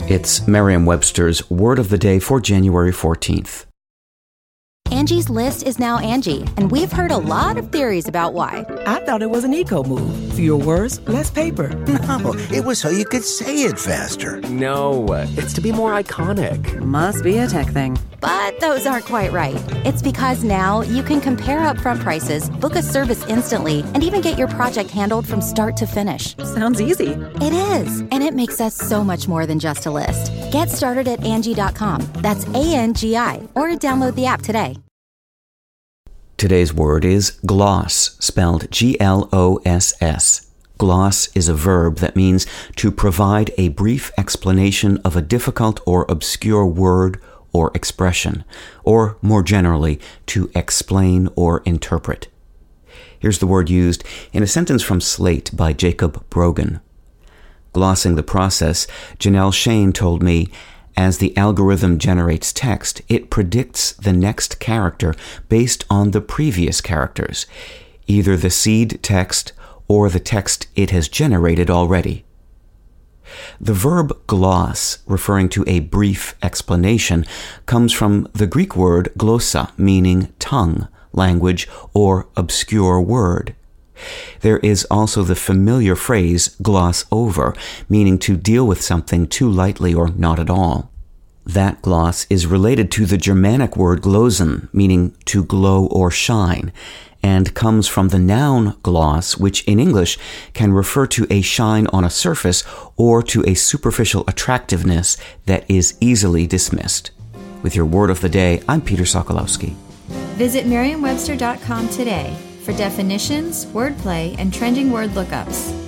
It's Merriam-Webster's Word of the Day for January 14th. Angie's List is now Angie, and we've heard a lot of theories about why. I thought it was an eco move. Fewer words, less paper. No, it was so you could say it faster. No, it's to be more iconic. Must be a tech thing. But those aren't quite right. It's because now you can compare upfront prices, book a service instantly, and even get your project handled from start to finish. Sounds easy. It is, and it makes us so much more than just a list. Get started at Angie.com. That's ANGI, or download the app today. Today's word is gloss, spelled Gloss. Gloss is a verb that means to provide a brief explanation of a difficult or obscure word or expression, or more generally, to explain or interpret. Here's the word used in a sentence from Slate by Jacob Brogan. Glossing the process, Janelle Shane told me, as the algorithm generates text, it predicts the next character based on the previous characters, either the seed text or the text it has generated already. The verb gloss, referring to a brief explanation, comes from the Greek word glossa, meaning tongue, language, or obscure word. There is also the familiar phrase gloss over, meaning to deal with something too lightly or not at all. That gloss is related to the Germanic word glosen, meaning to glow or shine, and comes from the noun gloss, which in English can refer to a shine on a surface or to a superficial attractiveness that is easily dismissed. With your word of the day, I'm Peter Sokolowski. Visit Merriam-Webster.com today for definitions, wordplay, and trending word lookups.